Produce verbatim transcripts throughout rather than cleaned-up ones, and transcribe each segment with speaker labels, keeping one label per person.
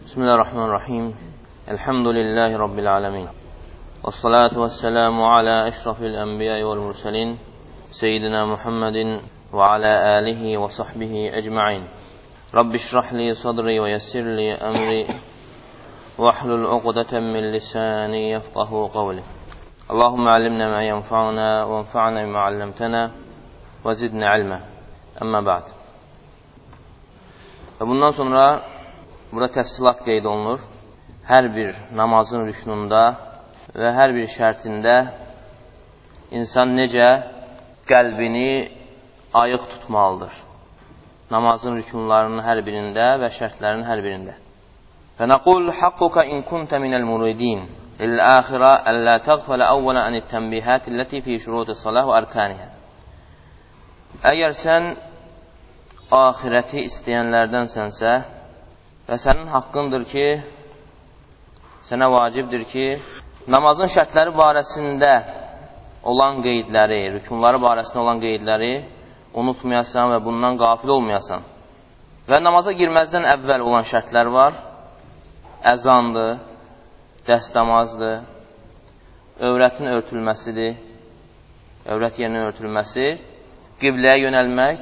Speaker 1: Bismillahirrahmanirrahim. Elhamdülillahi Rabbil alemin. Vessalatu vesselamu ala eşrafil enbiya vel murselin. Seyyidina Muhammedin ve ala alihi ve sahbihi ecma'in. Rabbi şrahli sadri ve yessirli emri. Vahlul uqdeten min lisani yefqahu qavli. Allahümme allimna ma yenfa'una ve enfa'na bima allamtana ve zidna ilma. Amma ba'd. Və bundan sonra burada təfsilat qeyd olunur. Hər bir namazın rüknunda və hər bir şərtində insan necə qəlbini ayıq tutmalıdır. Namazın rükünlərinin hər birində və şərtlərinin hər birində. Və nəqul haqquka in kunta minəl muridin lil-axirə əllə təğfələ əvvələn anit-tənbihat illəti fi şurutis-salah və arkanihə. Əgər sən axirəti istəyənlərdənsənsə və sənin haqqındır ki, sənə vacibdir ki, namazın şərtləri barəsində olan qeydləri, rükunları barəsində olan qeydləri unutmayasan və bundan qafil olmayasan. Və namaza girməzdən əvvəl olan şərtlər var. Əzandır, dəstəmazdır, övrətin örtülməsidir, övrət yerinin örtülməsi, qibləyə yönəlmək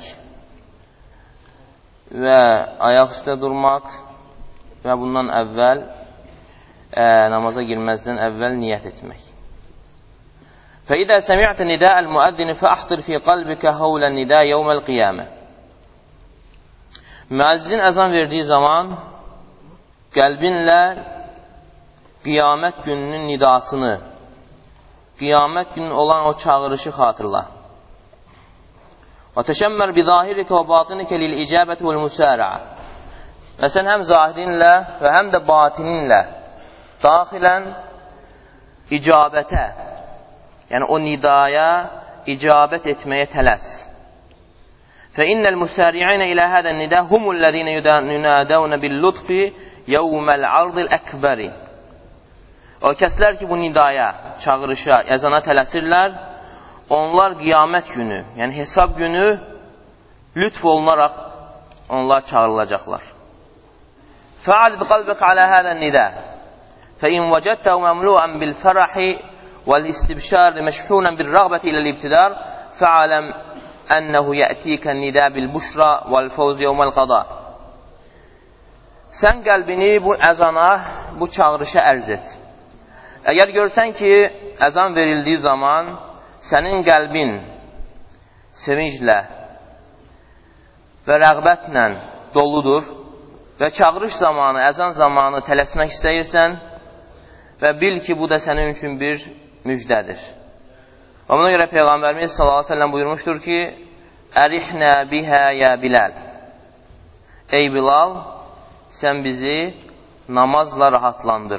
Speaker 1: və ayaq üstə durmaq və bundan əvvəl ə, namaza girməzdən əvvəl niyyət etmək. فَإِذَا سَمِعْتَ نِدَاءَ الْمُؤَذِّنِ فَأَحْضِرْ فِي قَلْبِكَ هَوْلَ النِّدَاءِ يَوْمَ الْقِيَامَةِ. Müəzzin əzan verdiyi zaman qəlbinlə qiyamət gününün nidasını, qiyamət günün olan o çağırışı xatırla. وَتَشَمَّرْ بِظَاهِرِكَ وَبَاطِنِكَ لِلْإِجَابَةِ وَالْمُسَارَعَةِ. Və sən həm zahirinlə və həm də batininlə daxilən icabətə, yəni o nidaya icabət etməyə tələs. فَإِنَّ الْمُسَارِعِينَ إِلَى هَذَا النِّدَاءِ هُمُ الَّذِينَ يُنَادَوْنَ بِاللُّطْفِ يَوْمَ الْعَرْضِ الْأَكْبَرِ. O kəslər ki, bu nidaya, çağırışa, əzana tələsirlər, onlar qiyamət günü, yəni hesab günü lütf olunaraq onlar çağırılacaqlar. فَعَلِدْ قَلْبَكَ عَلَى هَذَا النِّدَاءِ فَإِنْ وَجَدْتَهُ مَمْلُوءًا بِالْفَرَحِ وَالْإِسْتِبْشَارِ مَشْحُونًا بِالرَّغْبَةِ إِلَى الْإِبْتِدَارِ فَعَلَمْ أَنَّهُ يَأْتِيكَ النِّدَاءِ بِالْبُشْرَى وَالْفَوْزِ يَوْمَ الْقَضَاءِ. Sən qəlbini bu əzana, bu çağırışa ərz et. Əgər görsən ki, əzan verildiyi zaman sənin qəlbin sevinclə və rəğbətlə doludur və çağırış zamanı, əzan zamanı tələsmək istəyirsən və bil ki, bu da sənin üçün bir müjdədir. Və buna görə Peyğəmbərimiz sallallahu əleyhi və səlləm buyurmuşdur ki, Ərihnə bihə yə Bilal. Ey Bilal, sən bizi namazla rahatlandır.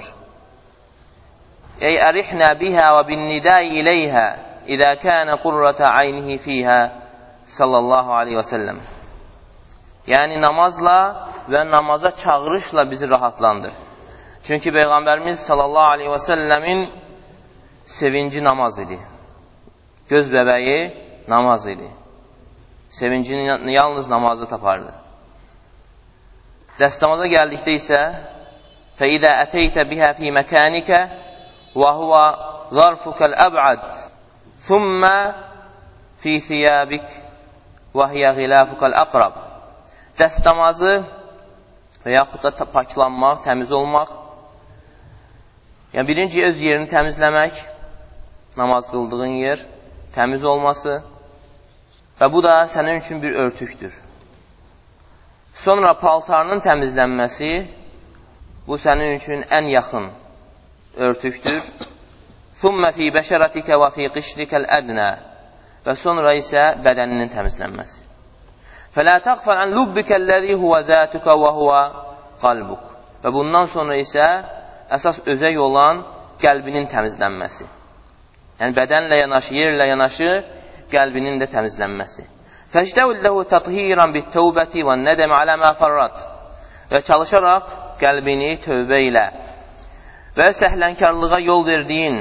Speaker 1: Ey ərihnə bihə və bin nidai iləyhə İzə kənə qurrətə aynihi fiyhə sallallahu aleyhi və səlləm. Yəni namazla və namaza çağırışla bizi rahatlandır. Çünki Peyğəmbərimiz sallallahu aleyhi və səlləmin sevinci namaz idi. Göz bəbəyi namaz idi. Sevincini yalnız namazda tapardı. Dəstəmaza gəldikdə isə فَإِذَا أَتَيْتَ بِهَا فِي مَكَانِكَ وَهُوَ ظَرْفُكَ الْأَبْعَدِ ثُمَّ فِي ثِيَابِكَ وَهِيَ غِلَافُكَ الْأَقْرَبِ. Dəstəmazı və yaxud da paklanmaq, təmiz olmaq. Yəni birinci öz yerini təmizləmək, namaz qıldığın yer təmiz olması və bu da sənin üçün bir örtükdür. Sonra paltarının təmizlənməsi, bu sənin üçün ən yaxın örtükdür. ثُمَّ فِي بَشَرَتِكَ وَفِي قِشْرِكَ الْأَدْنَى. Və sonra isə bədəninin təmizlənməsi. فَلَا تَغْفَلْ عَنْ لُبِّكَ الَّذِي هُوَ ذَاتُكَ وَهُوَ قَلْبُكَ. Və bundan sonra isə əsas özək olan qəlbinin təmizlənməsi. Yəni bədənlə yanaşı, yerlə yanaşı qəlbinin də təmizlənməsi. فَاجْتَوْلْ لَهُ تَطْهِيرًا بِالتَّوْبَةِ وَالنَّدَمِ عَلَى مَا فَرَّتْ. Və çalışaraq qəlbini tövbə ilə və səhlənkarlığa yol verdiyin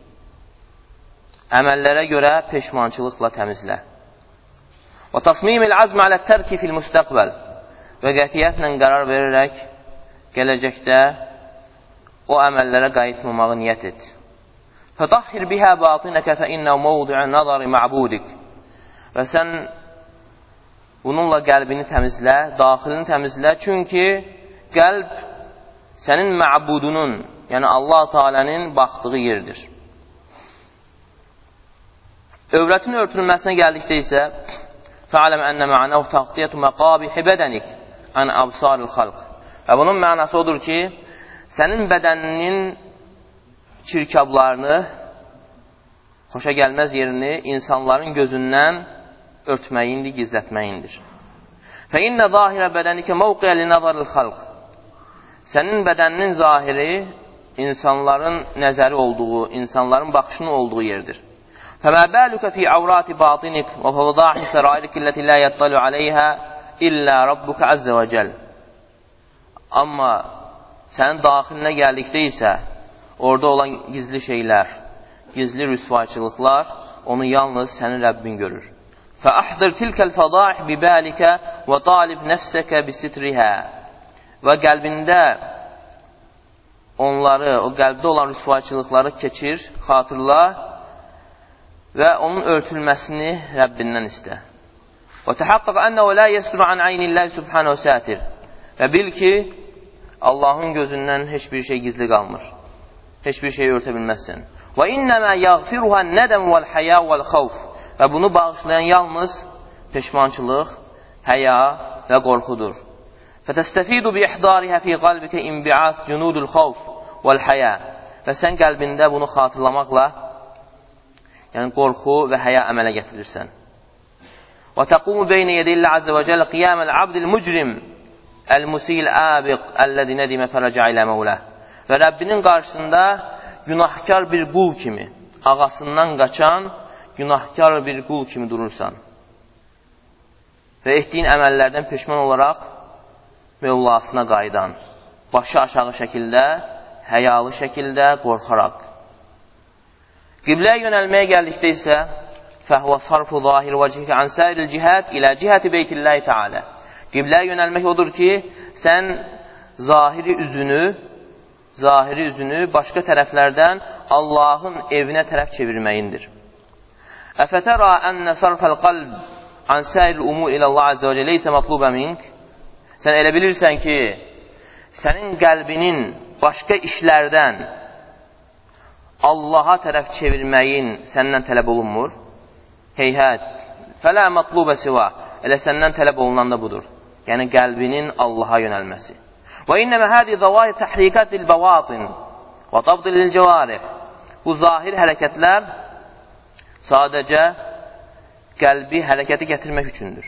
Speaker 1: əməllərə görə peşmançılıqla təmizlə. Və tasmimil azm alə tərki fil müstəqbəl. Və qətiyyətlə qərar verərək gələcəkdə o əməllərə qayıtmamağı niyyət et. Fətahhir bihə batinəkə fə innə mevdi'u nazari ma'budik. Və sən bununla qəlbini təmizlə, daxilini təmizlə, çünki qəlb sənin məbudunun, yəni Allah Teala'nın baxdığı yerdir. Övrətin örtülməsinə gəldikdə isə fəaləm ənə mə'nəhu təğtiyyətu məqabihi bədənik ən absaril xalq. Və bunun mənası odur ki, sənin bədəninin çirkablarını, xoşa gəlməz yerini insanların gözündən örtməyindir, gizlətməyindir. Fə innə zahirə bədənikə mövqiyə li nəzaril xalq. Sənin bədəninin zahiri insanların nəzəri olduğu, insanların baxışının olduğu yerdir. Fəmə bəlükə fi avrati batinik və fəvdahi sərairik illəti lə yəttalu aleyhə illə Rabbukə əzzə və cəl. Amma sənin daxilinə gəldikdə isə orada olan gizli şeylər, gizli rüsvayçılıqlar onu yalnız sənin Rəbbin görür. Fəahdir tilkəl fədaih bibəlikə və talib nəfsəkə bisitrihə. Və qəlbində onları, o qəlbdə olan rüsvayçılıqları keçir, xatırla və onun örtülməsini Rəbbindən istə. Və təhaqqaq ənəvə lə yəsdur an aynilləhi subhanəhu sətir. Və bil ki, Allahın gözündən heç bir şey gizli qalmır. Heç bir şey örtə bilməzsən. Və innəmə yəğfiruhə nədəm vəl-həyə vəl-xavf. Və bunu bağışlayan yalnız peşmançılıq, həya və qorxudur. Fətəstəfidu bi ihdariha fi qalbikə inbi'as cunudul xavf vəl-həyə. Və sən qəlbində bunu xatırlamaqla, yəni qorxu və həya əmələ gətirirsən. Və təqumu beynə yedillə azə və cəllə qiyaməl abdil mücrim əl-musil əbiq əlləzi nədimə fərəcə ilə məvləh. Və Rəbbinin qarşısında günahkar bir qul kimi, ağasından qaçan günahkar bir qul kimi durursan. Və etdiyin əməllərdən peşman olaraq Mevlasına qayıdan, başı aşağı şəkildə, həyalı şəkildə, qorxaraq. Qibləyə yönəlməyə gəldikdə isə fəhvə sarfu zahir vəcihə an səril cihət ilə cihəti beytilləhi tealə. Qibləyə yönəlmək odur ki, sən zahiri üzünü, zahiri üzünü başqa tərəflərdən Allahın evinə tərəf çevirməyindir. Əfətərə ənə sarfəl qalb an səril umur ilə Allah əzzə və cəllə isə matlubə mink. Sən elə bilirsən ki, sənin qəlbinin başqa işlərdən Allaha tərəf çevirməyin səndən tələb olunmur. Heyhət, fələ matlubə siva. Elə səndən tələb olunan da budur. Yəni qəlbinin Allaha yönəlməsi. Və innəmə hədi zəvahir təhrikat lil bəvatin və tabdil lil cəvarih. Bu zahir hərəkətlər sadəcə qəlbi hərəkəti gətirmək üçündür.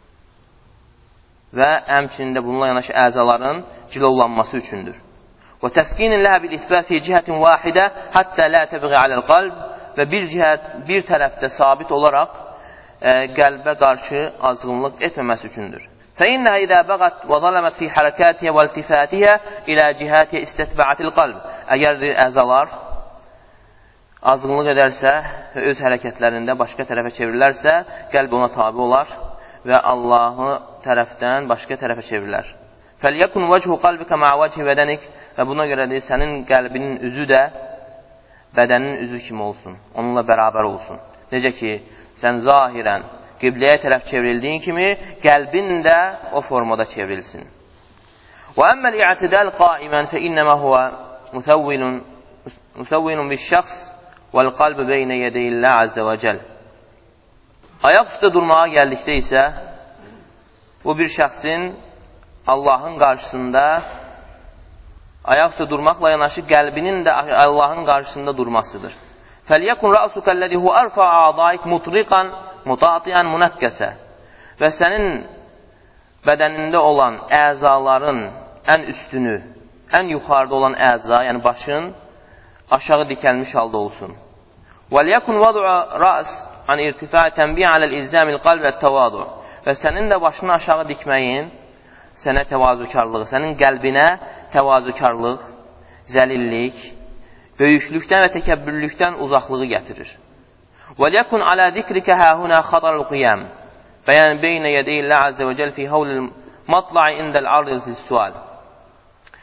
Speaker 1: Və həmçində bununla yanaşı əzaların cilovlanması üçündür. Və təskinin ləhə bil isbət fi cihətin vahidə həttə lə təbği aləl qalb. Və bir cihət, bir tərəfdə sabit olaraq e, qəlbə qarşı azğınlıq etməməsi üçündür. فإنها إذا بغت وظلمت في حركاتها والتفاتها إلى جهاتها استتبعت القلب. Əgər əzalar azğınlıq edərsə və öz hərəkətlərində başqa tərəfə çevrilərsə, qəlb ona tabi olar və Allahı tərəfdən başqa tərəfə çevrilər. فَلْيَكُنْ وَجْهُ قَلْبِكَ مَعَ وَجْهِ بَدَنِكَ. Və buna görə də sənin qəlbinin üzü də bədənin üzü kimi olsun, onunla bərabər olsun. Necə ki, sən zahirən qibləyə tərəf çevrildiyin kimi, qəlbin də o formada çevrilsin. وَأَمَّا الْاِعْتِدَالِ قَائِمًا فَإِنَّمَا هُوَ مُسَوِّنٌ بِالشَّخْصِ وَالْقَلْبِ بَيْنَ يَدَيِ اللّٰهِ عَزَّ وَجَلْ. Ayaq üstə durmağa gəldikdə isə, bu bir şəxsin Allahın qarşısında ayaq üstə durmaqla yanaşı qəlbinin də Allahın qarşısında durmasıdır. فَلْيَكُنْ رَأْسُكَ الَّذِي هُوَ أَرْفَعَ عَضَائِكَ مُطْرِقًا مُطَاطِعًا مُنَكَّسًا. Və sənin bədənində olan əzaların ən üstünü, ən yuxarıda olan əza, yəni başın aşağı dikəlmiş halda olsun. وَلْيَكُنْ وَضُعَ رَأْسِ عَنْ اِرْتِفَاعِ تَنْبِيعَ عَلَى الْاِلْزَامِ الْقَلْبِ وَالتَّوَاضُعِ. Və sənin də başını aşağı dikməyin sənə təvazükarlığı, sənin qəlbinə təvazükarlıq, zəlillik, böyüklükdən və təkəbbürlükdən uzaqlığı gətirir. وَلْيَكُنْ عَلَى ذِكْرِكَ هَا هُنَا خَطَرُ الْقِيَامِ بَيَنْ بَيْنَ يَدَيِ اللّٰهِ عَزَّ وَجَلَّ فِي هَوْلِ الْمَطْلَعِ عِنْدَ الْعَرْضِ لِلسُّؤَالِ.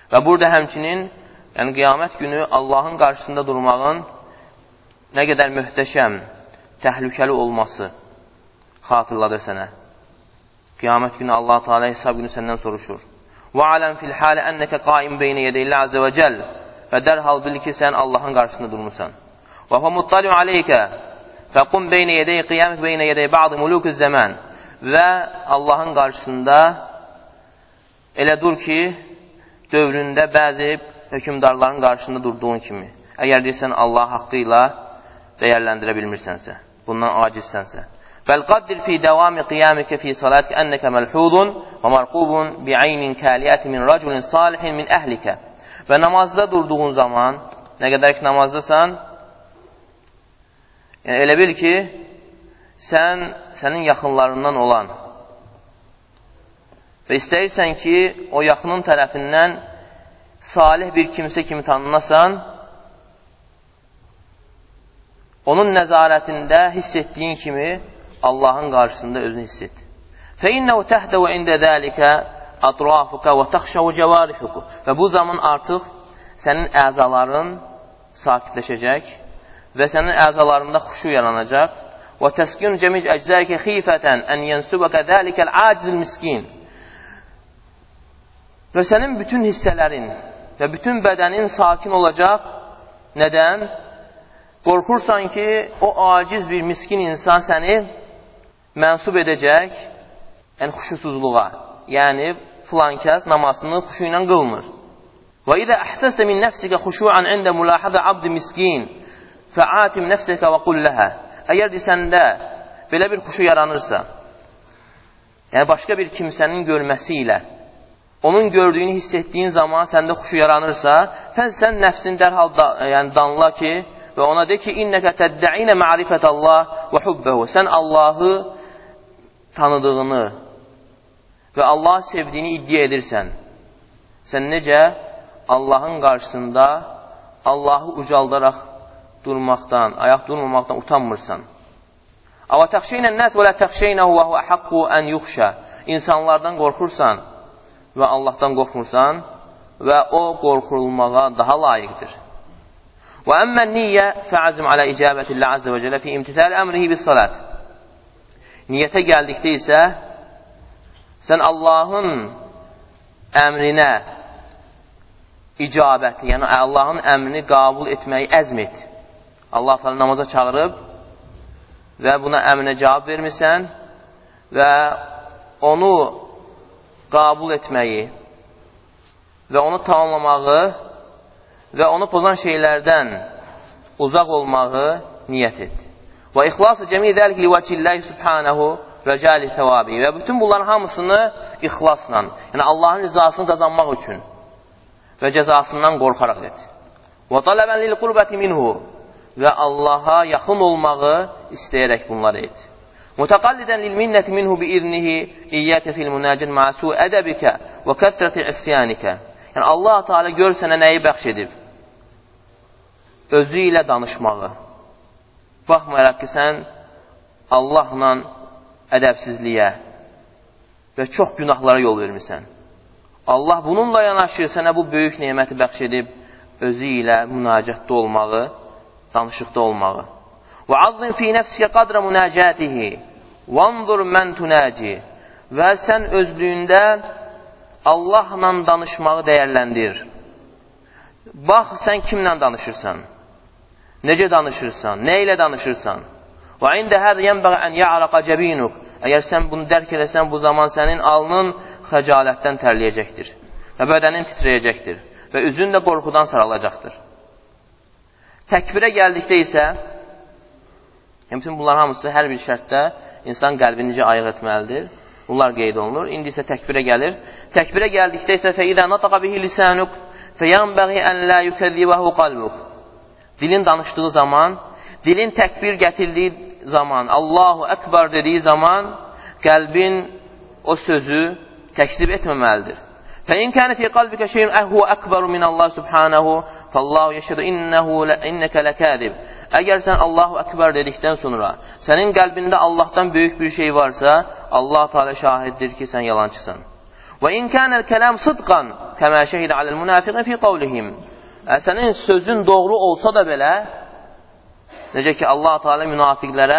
Speaker 1: Və burada həmçinin, yəni qiyamət günü Allahın qarşısında durmağın nə qədər möhtəşəm, təhlükəli olması xatırladır sənə. Qiyamət günü Allah Teala hesab günü səndən soruşur. Və aləm fil halə ennəkə qaim beynə yedəyillə azə və cəl və dərhal bil ki, sən Allahın qarşısında durmuşsan. Və hə muttaliu aleykə fəqum beynə yedəy qiyamət beynə yedəy ba'dı mulukuz zəmən və Allahın qarşısında elə dur ki, dövründə bəzi hökümdarların qarşısında durduğun kimi. Əgər deyirsən Allah haqqı ilə dəyərləndirə bilmirsənsə, bundan acizsənsə. Bəl qaddir fi davami qiyamikə fi salatikə ennəkə məlhudun və marqubun bi'aynin kəliyyəti min raculin salihin min əhlikə. Və namazda durduğun zaman, nə qədər ki namazdasan, yəni elə bil ki, sən, sənin yaxınlarından olan və istəyirsən ki, o yaxının tərəfindən salih bir kimsə kimi tanınasan, onun nəzarətində hiss etdiyin kimi Allahın qarşısında özünü hiss et. فَإِنَّهُ تَهْدَوْ عِنْدَ ذَٰلِكَ أَطْرَافُكَ وَتَخْشَوْ جَوَارِحُكُ Və bu zaman artıq sənin əzaların sakitləşəcək və sənin əzalarında xuşu yaranacaq. وَتَسْكِنُ جَمِيعَ أَجْزَائِكَ خِيفَةً أَنْ يَنْسُبَكَ ذَٰلِكَ الْعَاجِزِ الْمِسْكِينَ Və sənin bütün hissələrin və bütün bədənin sakin olacaq. Nədən? Qorxursan ki, o aciz bir miskin insan səni mənsub edəcək, yəni xuşusuzluğa. Yəni, filan kəs namazını xuşu ilə qılmır. Və idə əhsəstə min nəfsikə xuşu'an ində mülahədə abdi miskin fəatim nəfsikə və qul ləhə. Əgər səndə belə bir xuşu yaranırsa, yəni başqa bir kimsənin görməsi ilə, onun gördüyünü hiss etdiyin zaman səndə xuşu yaranırsa, sən nəfsini dərhal da, yəni danla ki, və ona de ki, innəkə təddəinə ma'rifətəllah və hubbəhu. Sən Allahı tanıdığını və Allahı sevdiyini iddia edirsən. Sən necə Allahın qarşısında Allahı ucaldaraq durmaqdan, ayaq durmamaqdan utanmırsan. Əvə təxşeynən nəs və lə təxşeynəhu və huvə haqqu ən yuxşə. İnsanlardan qorxursan və Allahdan qorxmursan və o qorxulmağa daha layiqdir. Və əmmən niyyə fəazim alə icabətillə azə və cələ fi imtithəl əmrihi bis salat. Niyyətə gəldikdə isə sən Allahın əmrinə icabəti, yəni Allahın əmrini qəbul etməyi əzm et. Allah falan namaza çağırıb və buna əmrinə cavab vermirsən və onu qəbul etməyi və onu tamamlamağı və onu pozan şeylərdən uzaq olmağı niyyət et. Və ixlası cəmi dəlik li vəcilləhi subhanahu və cəli səvabi. Və bütün bunların hamısını ixlasla, yəni Allahın rızasını qazanmaq üçün və cəzasından qorxaraq et. Və talabən lil qurbəti minhu və Allaha yaxın olmağı istəyərək bunları et. Mutaqallidən lil minnəti minhu bi iznihi iyyəkə fil münəcin ma'su ədəbikə və kəsrəti isyanikə. Yəni Allah Teala gör sənə nəyi bəxş edib? Özü ilə danışmağı. Baxmayaraq ki, sən Allahla ədəbsizliyə və çox günahlara yol vermirsən. Allah bununla yanaşı sənə bu böyük neməti bəxş edib, özü ilə münacətdə olmağı, danışıqda olmağı. Və azzim fi nəfsikə qadra münacətihi vanzur mən tunaci. Və sən özlüyündə Allahla danışmağı dəyərləndir. Bax, sən kimlə danışırsan? Necə danışırsan? Nə ilə danışırsan? Və ində hədə yənbəğə ən ya'raqa cəbinuk. Əgər sən bunu dərk eləsən, bu zaman sənin alnın xəcalətdən tərləyəcəkdir. Və bədənin titrəyəcəkdir. Və üzün də qorxudan saralacaqdır. Təkbirə gəldikdə isə, bütün bunlar hamısı hər bir şərtdə insan qəlbini necə ayıq etməlidir. Bunlar qeyd olunur. İndi isə təkbirə gəlir. Təkbirə gəldikdə isə fəidə nataqa bihi lisanuk fəyənbəği ən la yukəzzibəhu qalbuk. Dilin danışdığı zaman, dilin təkbir gətirdiyi zaman, Allahu Ekber dediyi zaman qəlbin o sözü təkzib etməməlidir. فَاِنْ كَانَ فِي قَلْبِكَ شَيْءٌ اَهْوَ اَكْبَرُ مِنَ اللّٰهِ سُبْحَانَهُ فَاللّٰهُ يَشْهَدُ اِنَّكَ لَكَاذِبٌ. Əgər sən Allahu Ekber dedikdən sonra sənin qəlbində Allahdan böyük bir şey varsa, Allah Teala şahiddir ki, sən yalancısan. Və in kənəl kələm sıdqan kəmə şəhidə aləl münafiqin fi qavlihim. Sənin sözün doğru olsa da belə, necə ki Allah Teala münafiqlərə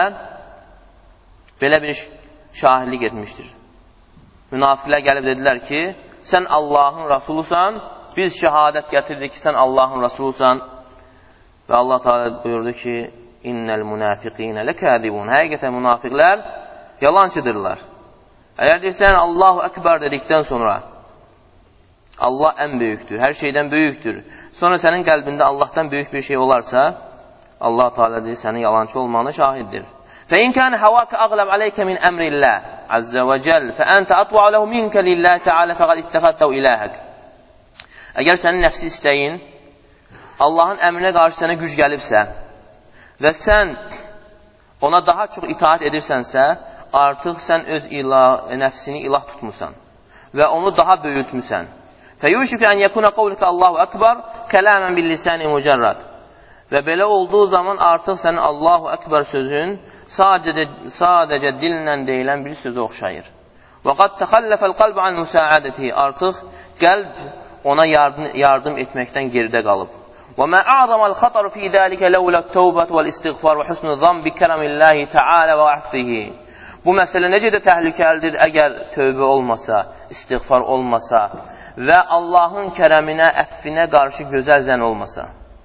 Speaker 1: belə bir şahidlik etmişdir. Münafiqlər gəlib dedilər ki, sən Allahın Rasulusan, biz şəhadət gətirdik ki, sən Allahın Rasulusan. Və Allah Teala buyurdu ki, innəl münafiqinə ləkədibun. Həqiqətən münafiqlər yalancıdırlar. Əgər deyirsən Allahu Ekber dedikdən sonra Allah ən böyükdür, hər şeydən böyükdür. Sonra sənin qəlbində Allahdan böyük bir şey olarsa, Allah Teala deyir, sənin yalancı olmağına şahiddir. فَاِنْ كَانَ هَوَاكَ أَغْلَبْ عَلَيْكَ مِنْ أَمْرِ اللّٰهِ عَزَّ وَجَلْ فَأَنْتَ أَطْوَعُ لَهُ مِنْكَ لِلّٰهِ تَعَالَى فَقَدْ اِتَّخَذْتَهُ إِلَٰهَكَ. Əgər sənin nəfsi istəyin Allahın əmrinə qarşı sənə güc gəlibsə və sən ona daha çox itaat edirsənsə, artıq sən öz ilah, nəfsini ilah tutmusan və onu daha böyütmüsən. فَيُوشِكَ أَنْ يَكُونَ قَوْلِكَ اللّٰهُ أَكْبَرْ كَلَامًا بِاللِّسَانِ مُجَرَّدٍ. Və belə olduğu zaman artıq sənin Allahu Ekber sözün sadəcə, sadəcə dillə deyilən bir sözə oxşayır. وَقَدْ تَخَلَّفَ الْقَلْبُ عَنْ مُسَاعَدَتِهِ. Artıq qəlb ona yardım, yardım etməkdən geridə qalıb. وَمَا أَعْظَمَ الْخَطَرُ فِي ذَلِكَ لَوْلَا التَّوْبَةُ وَالْاِسْتِغْفَارُ وَحُسْنُ الظَّنِّ بِكَرَمِ اللّٰهِ تَعَالَى وَعَفِّهِ. Bu məsələ necə də təhlükəlidir əgər tövbə olmasa, istiğfar olmasa və Allahın kərəminə, əffinə qarşı gözəl zən olmasa.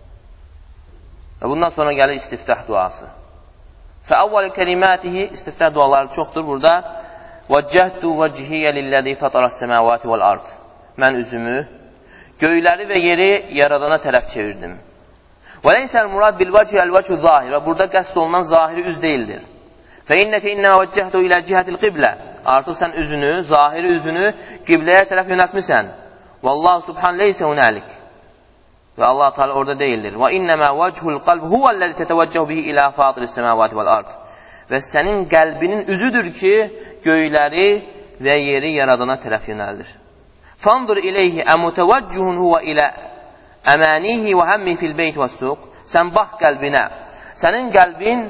Speaker 1: Və bundan sonra gəlir istiftah duası. فَأَوَّلِ كَلِمَاتِهِ. İstiftah duaları çoxdur burada. وَجَّهْتُ وَجْهِيَ لِلَّذ۪ي فَطَرَ السَّمَاوَاتِ وَالْأَرْضِ. Mən üzümü göyləri və yeri yaradana tərəf çevirdim. وَلَيْسَ الْمُرَادْ بِالْوَجْهِ الْوَجْهُ الظَّاهِرِ. Və burada qəsd olunan zahiri üz deyildir. فَاِنَّكَ اِنَّمَا وَجَّهْتُ اِلَى جِهَةِ الْقِبْلَةِ. Artıq sən üzünü, zahiri üzünü qibləyə tərəf yönətmisən. وَاللّٰهُ سُبْحَانَ لَيْسَ هُنَالِكَ. Və Allah Teala orada deyildir. Və innəmə vəchul qalb huvəl-ləzi tətəvəccəhu bihi ilə fatiris semavati vəl-ard. Və sənin qəlbinin üzüdür ki, göyləri və yeri yaradana tərəf yönəldir. Fanzur ileyhi əmutəvəccühun huvə ilə əmənihi və həmmi fil-beyt və suq. Sən bax qəlbinə. Sənin qəlbin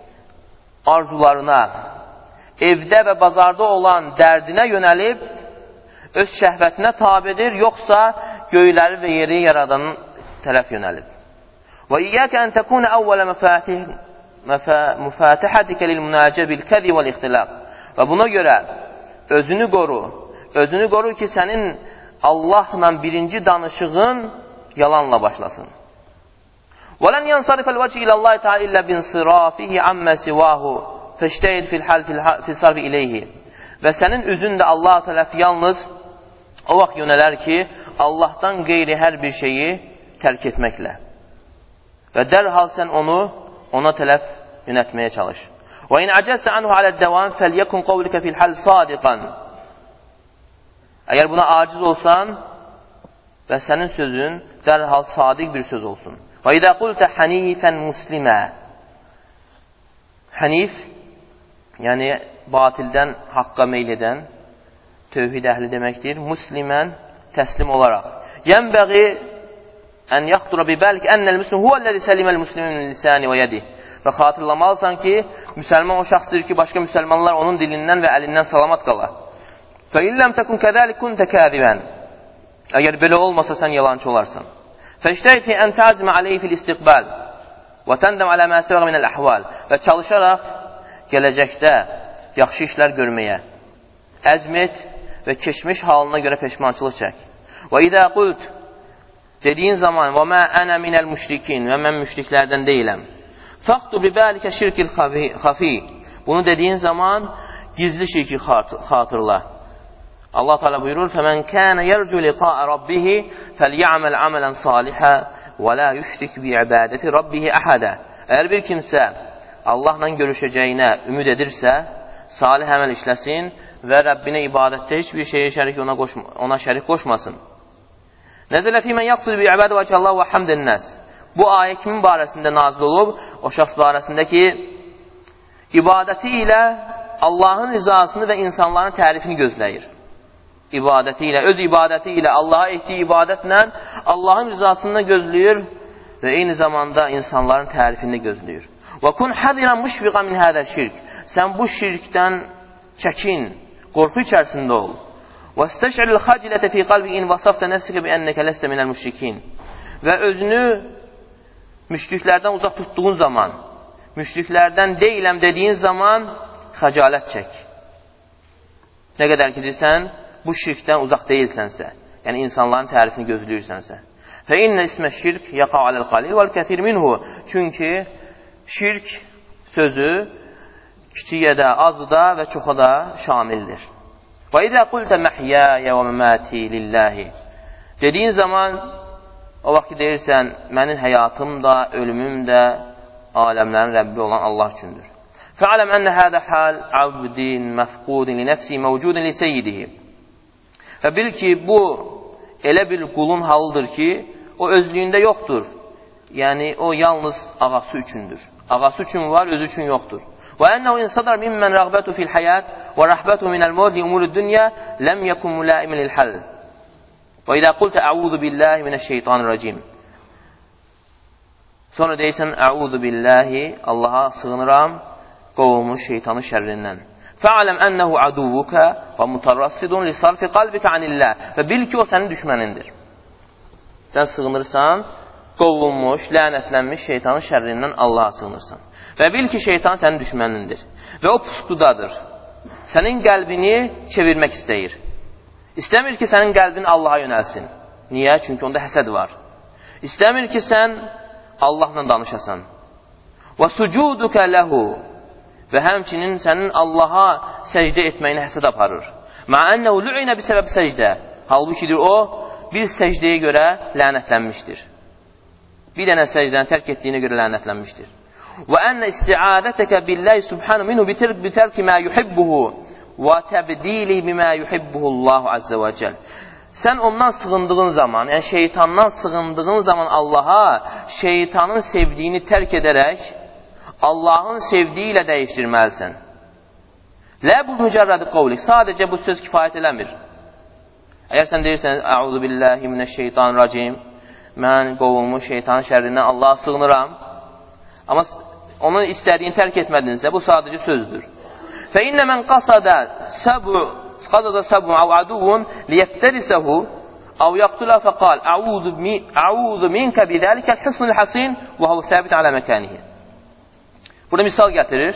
Speaker 1: arzularına, evdə və bazarda olan dərdinə yönəlib, öz şəhvətinə tabidir, yoxsa göyləri və yeri yaradanın tərəf yönəlib. Və iyyəkə ən təkunə əvvələ müfətihətikə lil-münəcə bil-kəzi vəl-ixtilaq. Və buna görə özünü qoru, özünü qoru ki, sənin Allahla birinci danışığın yalanla başlasın. وَلَنْ يَنْصَرِفَ الْوَجْهِ إِلَى اللّٰهِ تَعَالَى إِلَّا بِانْصِرَافِهِ عَمَّا سِوَاهُ فَاشْتَهِدْ فِي الْحَالِ فِي الصَّرْفِ إِلَيْهِ. Və sənin üzün də Allah tərəf yalnız o vaxt yönələr ki, Allahdan qeyri hər bir şeyi tərk etməklə. Və dərhal sən onu, ona tərəf yönətməyə çalış. وَاِنْ عَجَزْتَ عَنْهُ عَلَى الدَّوَامِ فَلْيَكُنْ قَوْلِكَ فِي الْحَلِ صَادِقًا. Əgər buna aciz olsan və sənin sözün dərhal sadiq bir söz olsun. وَاِذَا قُلْتَ حَنِيفًا مُسْلِمًا. Hənif, yəni batildən haqqa meyl edən, tövhid əhli deməkdir. Müslimən, təslim olaraq. Yənbəği ən yaxdura bibəlk ennəl müslim huvəlləzi səliməl muslimin lisani və yədih. Və xatırlamalısan ki, müsəlman o şəxsdir ki, başqa müsəlmanlar onun dilindən və əlindən salamat qala. Fə illəm təkun kədəlik kuntə kədivən. Əgər belə olmasa sən yalancı olarsan. Fəştəyid fi ən təzmə aleyhi fil istiqbal və təndəm alə məsəvəq minəl əhval. Və çalışaraq gələcəkdə yaxşı işlər görməyə əzm et və keçmiş halına görə peşmançılıq çək. Və idə qult dediyin zaman və mə ənə minəl müşrikin və mən müşriklərdən deyiləm. Fəxtu bibəlikə şirkil xafi. Bunu dediyin zaman gizli şirki xatırla. Allah Teala buyurur: "Fəmən kânə yercu liqa'a rabbih fely'amal amalan salihan və la yushrik bi'ibadati rabbih ahada." Əgər bir kimsə Allahla görüşəcəyinə ümid edirsə, salih əməl işləsin və Rəbbinə ibadətdə heç bir şeyə şərik ona, qoşma, ona şərik qoşmasın. Nəzələ fîmən yaqsud bi'ibadati vəcəllahu və hamdən nas. Bu ayə kimin barəsində nazil olub? O şəxs barəsində ki, ibadəti ilə Allahın rizasını və insanların tərifini gözləyir. İbadəti ilə, öz ibadəti ilə, Allaha etdiyi ibadətlə Allahın rizasını gözləyir və eyni zamanda insanların tərifini gözləyir. Və kun hadiran müşfiqan min hada şirk. Sən bu şirkdən çəkin, qorxu içərisində ol. وَاسْتَشْعِرِ الْخَجِلَةَ فِي قَلْبِكَ إِنْ وَصَفْتَ نَفْسَكَ بِأَنَّكَ لَسْتَ مِنَ الْمُشْرِكِينَ Və özünü müşriklərdən uzaq tutduğun zaman, müşriklərdən deyiləm dediyin zaman xəcalət çək. Nə qədər ki, deyirsən, bu şirkdən uzaq deyilsənsə, yəni insanların tərifini gözləyirsənsə. فَإِنَّ اسْمَ الشِّرْكِ يَقَعُ عَلَى الْقَلِيلِ وَالْكَثِيرِ مِنْهُ Çünki şirk sözü kiçiyə də, azı da və çoxa da şamildir. وَإِذَا قُلْتَ مَحْيَايَ وَمَمَاتِي لِلَّهِ Dediyin zaman, o vaxt deyirsən, mənim həyatım da, ölümüm də aləmlərin Rəbbi olan Allah üçündür. فَعَلَمْ أَنَّ هَذَا حَالْ عَبْدٍ مَفْقُودٍ لِنَفْسِهِ مَوْجُودٍ لِسَيِّدِهِ Və bil ki, bu elə bir qulun halıdır ki, o özlüyündə yoxdur. Yəni, o yalnız ağası üçündür. Ağası üçün var, özü üçün yoxdur. وَأَنَّهُ إِنْ صَدَرْ مِمَّنْ رَغْبَتُهُ فِي الْحَيَاةِ وَرَحْبَتُهُ مِنَ الْمَوْتِ لِأُمُورِ الدُّنْيَا لَمْ يَكُنْ مُلَائِمًا لِلْحَلِّ وَإِذَا قُلْتَ أَعُوذُ بِاللَّهِ مِنَ الشَّيْطَانِ الرَّجِيمِ Sonra deyirsən, أَعُوذُ بِاللَّهِ Allaha sığınıram, qovulmuş şeytanın şərrindən. فَعَلَمْ أَنَّهُ عَدُوُّكَ وَمُتَرَّصِّدٌ لِصَرْفِ قَلْبِكَ عَنِ اللَّهِ Və bil ki, o sənin düşmənindir. Sən sığınırsan, qovulmuş, lənətlənmiş şeytanın şərrindən Allaha sığınırsan. Və bil ki, şeytan sənin düşmənindir. Və o pusqudadır. Sənin qəlbini çevirmək istəyir. İstəmir ki, sənin qəlbin Allaha yönəlsin. Niyə? Çünki onda həsəd var. İstəmir ki, sən Allahla danışasan. وَسُجُودُكَ لَهُ Və həmçinin sənin Allaha səcdə etməyini həsəd aparır. مَعَ أَنَّهُ لُعِنَ بِسَبَبِ səcdə Halbukidir, o bir səcdəyə görə lənətlənmişdir. Bir dənə səcdəni tərk etdiyinə görə lənətlənmişdir. وَأَنَّ إِسْتِعَادَتَكَ بِاللَّهِ سُبْحَانَهُ مِنْهُ بِتَرْكِ مَا يُحِبُّهُ وَتَبْدِيلِهِ بِمَا يُحِبُّهُ اللّٰهُ عَزَّ وَجَلَّ Sən ondan sığındığın zaman, yəni şeytandan sığındığın zaman Allaha şeytanın sevdiyini tərk edərək Allahın sevdiyi ilə dəyişdirməlisən. Lə bu mücərrədi qovlik. Sadəcə bu söz kifayət eləmir. Əgər sən deyirsən, Əuzu billahi minəşşeytanirracim, mən qovulmuş şeytanın şərrindən Allaha sığınıram, amma onun istədiyini tərk etmədinizsə, bu sadəcə sözdür. فَإِنَّ مَنْ قَصَدَ سَبْعُ أَوْ عَدُوٌ لِيَفْتَرِسَهُ أَوْ يَقْتُلَ فَقَالْ أَعُوذُ مِنْكَ بِذَلِكَ الْحِصْنِ الْحَسِينِ وَهُوَ ثَابِتٌ عَلَى مَكَانِهِ Burada misal gətirir.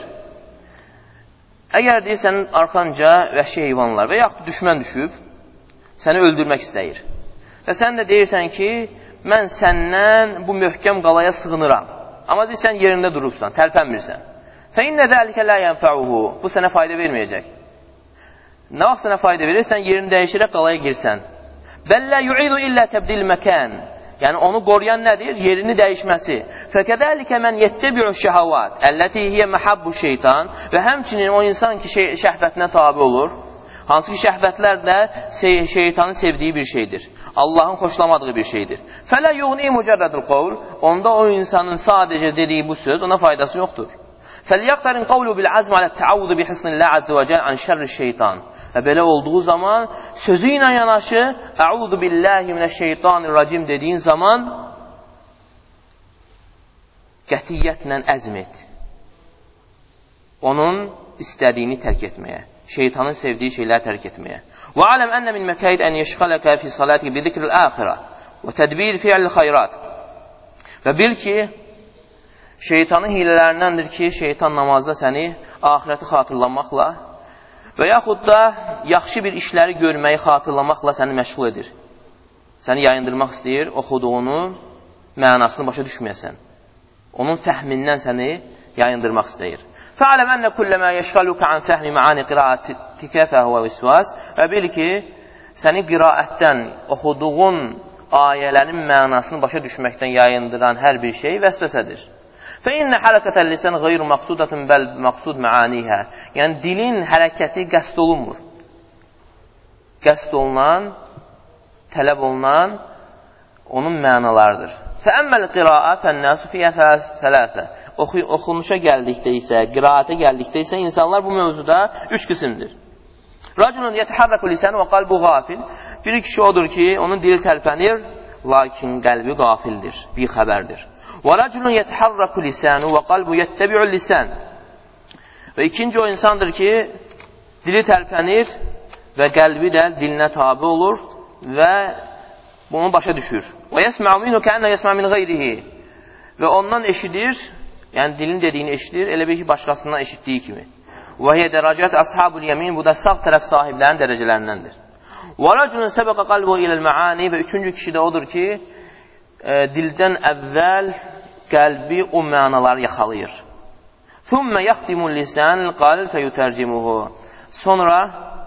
Speaker 1: Əgər deyirsən, arxanca vəhşi heyvanlar və yaxud düşmən düşüb, səni öldürmək istəyir. Və sən də deyirsən ki, mən səndən bu möhkəm qalaya sığınıram. Amma deyirsən, yerində durubsan, tərpənmirsən. فَإِنَّ ذَلِكَ لَا يَنْفَعُهُ Bu sənə fayda verməyəcək. Nə vaxt sənə fayda verirsən, yerini dəyişirək qalaya girsən. بَلَّا يُعِيدُ إِلَّا تَبْدِلْ مَكَانِ Yəni onu qoruyan nədir? Yerini dəyişməsi. فَكَذَلِكَ مَنْ يَتَّبِعُ الشَّهَوَاتِ الَّتِي هِيَ مَحَبُّ şeytan Və həmçinin o insan ki, şey, şəhvətinə tabi olur. Hansı ki, şəhvətlər də şey, şeytanın sevdiyi bir şeydir. Allahın xoşlamadığı bir şeydir. فَلَا يُغْنِي مُجَرَّدُ الْقَوْلِ Onda o insanın sadəcə dediyi bu söz, ona faydası yoxdur. فَلْيَقْتَرِنْ قَوْلُ بِالْعَزْمِ عَلَى التَّعَوُّذِ بِحِسْنِ اللّٰهِ عَزَّ وَجَلَ عَنْ شَرِّ الشَّيْطَانِ Və belə olduğu zaman sözü ilə yanaşı Əuzu billahi minəşşeytanirracim dediyin zaman qətiyyətlə əzm et. Onun istədiyini tərk etməyə, şeytanın sevdiyi şeyləri tərk etməyə. Və aləm ənə min məkəid ən yeşğələkə fi salati bi zikril axirə və tədbir fi'l xeyrat Və bil ki, şeytanın hilələrindəndir ki, şeytan namazda səni axirəti xatırlamaqla və yaxud da yaxşı bir işləri görməyi xatırlamaqla səni məşğul edir. Səni yayındırmaq istəyir, oxuduğunu, mənasını başa düşməyəsən. Onun fəhmindən səni yayındırmaq istəyir. فَعَلَمْ أَنَّ كُلَّ مَا يَشْغَلُكَ عَنْ فَهْمِ مَعَانِ قِرَاءَتِكَ فَهُوَ وِسْوَاسِ Və bil ki, səni qiraətdən, oxuduğun ayələrin mənasını başa düşməkdən yayındıran hər bir şey vəsvəsədir. فَإِنَّ حَرَكَةَ اللِّسَانِ غَيْرُ مَقْصُودَةٌ بَلْ مَقْصُود مَعَانِيهَا Yəni, dilin hərəkəti qəsd olunmur. Qəsd olunan, tələb olunan onun mənalarıdır. فَأَمَّا الْقِرَاءَ فَالنَّاسُ فِيهَا ثَلَاثَةٌ Oxunuşa gəldikdə isə, qiraətə gəldikdə isə insanlar bu mövzuda üç qismdir. رَجُلٌ يَتَحَرَّكُ لِسَانُ وَقَلْبُ غَافِلٌ Bir kişi odur ki, onun dili tərpənir, lakin qəlbi qafildir, bir xəbərdir. وَرَجُلٌ يَتَحَرَّكُ لِسَانُ وَقَلْبُ يَتَّبِعُ اللِّسَانِ Və ikinci o insandır ki, dili tərpənir, və qəlbi də dilinə tabi olur və bunu başa düşür. Və yəsmə'u minhu kəənnə yəsmə'u min qeyrihi. Və ondan eşidir, yəni dilin dediyini eşidir, elə bir ki, başqasından eşitdiyi kimi. Və hiyə dərəcət əshabul yemin, bu da sağ tərəf sahiblərinin dərəcələrindəndir. Və rəculun səbəqə qalbuhu iləl məani, və üçüncü kişi də odur ki, e, dildən əvvəl qəlbi o mənaları yaxalayır. Thumma yaxtimul lisanil qalb feyutərcimuhu. Sonra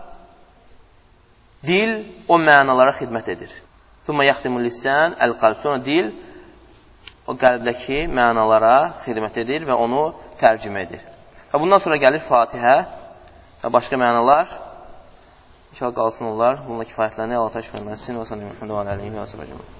Speaker 1: dil o mənalara xidmət edir. Thumma yaxtimul lisan el-qalb. Sonra dil o qəlbdəki mənalara xidmət edir və onu tərcümə edir. Və bundan sonra gəlir Fatihə və başqa mənalar. İnşallah qalsın onlar. Bununla kifayətlənir. Allah təşkil etməsin. Və sallallahu əleyhi və səlləm.